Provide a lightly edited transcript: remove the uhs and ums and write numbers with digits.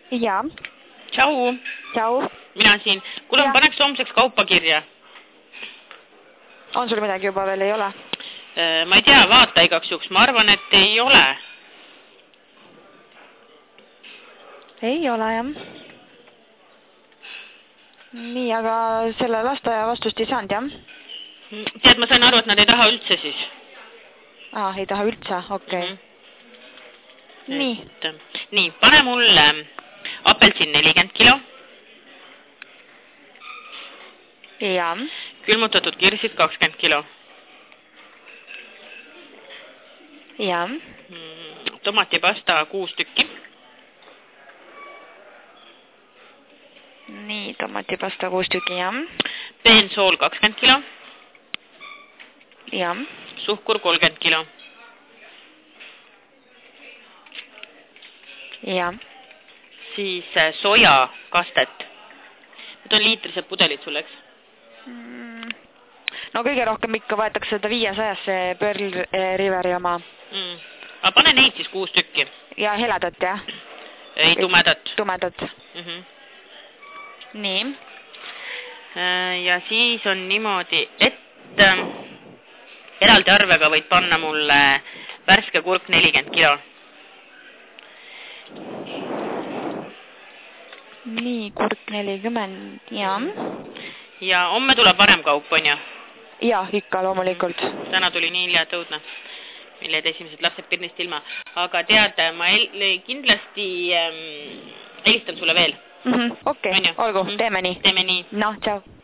Jaa. Tšau. Tšau. Mina siin. Kuule, ma paneks homseks kaupa kirja. On sul midagi juba veel ei ole? Ma ei tea, vaata igaks juhuks. Ma arvan, et ei ole. Ei ole, jah. Nii, aga selle lasteaia vastust ei saanud, jah? Tead, ma sain aru, et nad ei taha üldse siis. Ei taha üldse, okei. Nii, pane mulle apelsin 40 kilo. Jaa. Külmutatud kirsid 20 kilo. Jaa. Tomatipasta 6 tükki. Nii, tomatipasta 6 tükki, jah. Peensool 20 kilo. Jah. Suhkur 30 kilo. Jah. Siis soja kastet. Need on liitrised pudelid sul, eks? No kõige rohkem ikka võetakse seda 500 Pearl Riveri oma. Aga pane neid siis 6 tükki. Ja heledat, jah? Ei, tumedat. Tumedat. Nii. Ja siis on niimoodi, et eraldi arvega võid panna mulle värske kurk 40 kilo. Nii, kurk 40, jah. Ja homme tuleb varem kaup, on ju? Jah, ikka loomulikult. Täna tuli nii hilja tõudna, mille esimesed lapsed pirnist ilma. Aga tead, ma kindlasti helistan sulle veel. Okei, olgu, teeme nii. Teeme nii. Noh, tšau.